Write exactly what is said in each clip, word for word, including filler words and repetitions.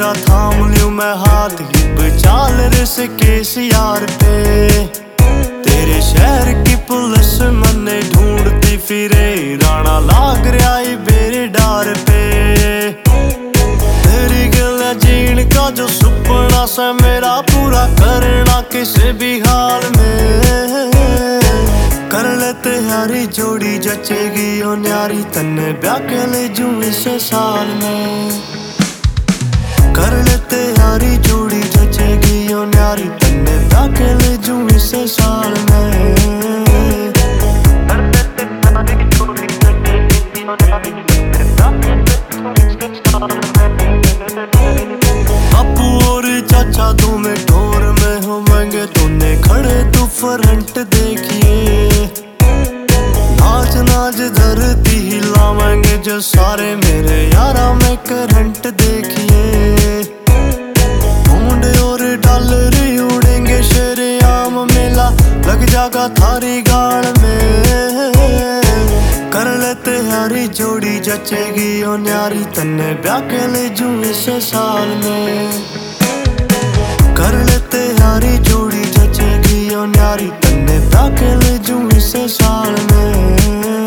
तेरा थाम लियो मैं हाथ हिप चाल रिस केस यार पे। तेरे शहर की पुलिस मन्ने ढूंढती फिरे राणा लाग रहा है मेरे डार पे। तेरी गल जीण का जो सुपना से मेरा पूरा करना किसी भी हाल में। कर ले तैयारी जोड़ी जचेगी ओ न्यारी तन्ने ब्याह के ले जूं इस साल में। कर ले तैयारी जोड़ी जचेगी ओ न्यारी तन्ने ब्याह के ले जूं इस साल में। बापू और चाचा दो में ठोर में होंगे तूने खड़े तू फ्रंट देखिए। नाच नाच धरती हिलावेंगे जो सारे मेरे यारा में करंट देखिए। ढूंढ और डॉलर उड़ेंगे शेरेआम मेला लग जागा थारी गाल में। कर ले तैयारी जोड़ी जचेगी ओ न्यारी तन्ने ब्याह के ले जूं इस साल में। कर ले तैयारी जोड़ी जचेगी ओ न्यारी तन्ने ब्याह के ले जूं इस साल में।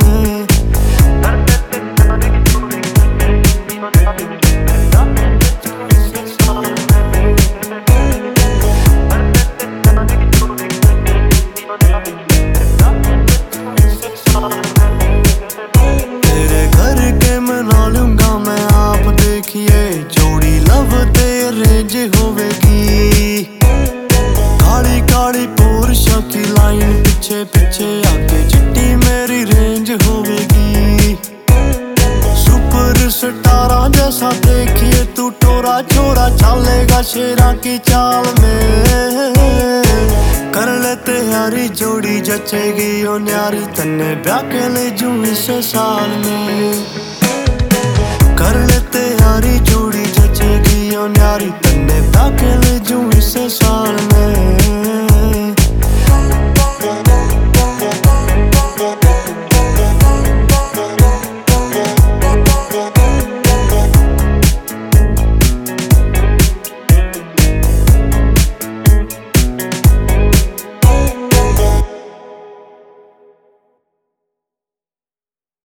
तेरे घर के मना लूंगा मैं आप देखिए जोड़ी लव ते रेंज होवेगी। काली काली पोर्शा की लाइन पीछे पीछे आके चिट्टी मेरी रेंज होवेगी। सुपर स्टारा जैसा देखिए तू टोरा छोरा चलेगा शेरा की चाल में। कर ले तैयारी जोड़ी जचेगी ओ न्यारी तन्ने ब्याह के ले जूं इस साल में। कर ले तैयारी जोड़ी